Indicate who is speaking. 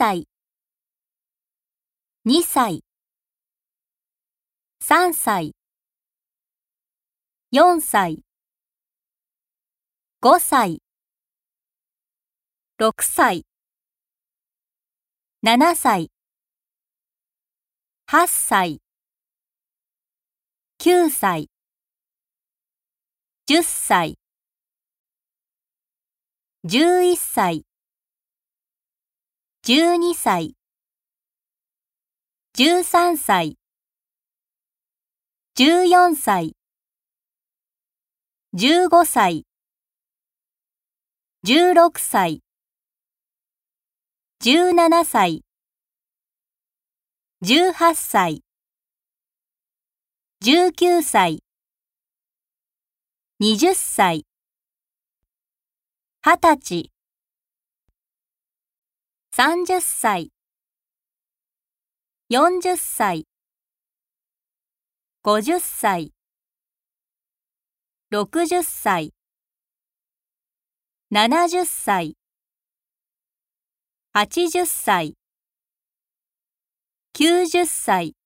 Speaker 1: 歳、2歳、3歳、4歳、5歳、6歳、7歳、8歳、9歳、10歳、11歳、12歳、13歳、14歳、15歳、16歳、17歳、18歳、19歳、20歳、20歳、30歳、40歳、50歳、60歳、70歳、80歳、90歳、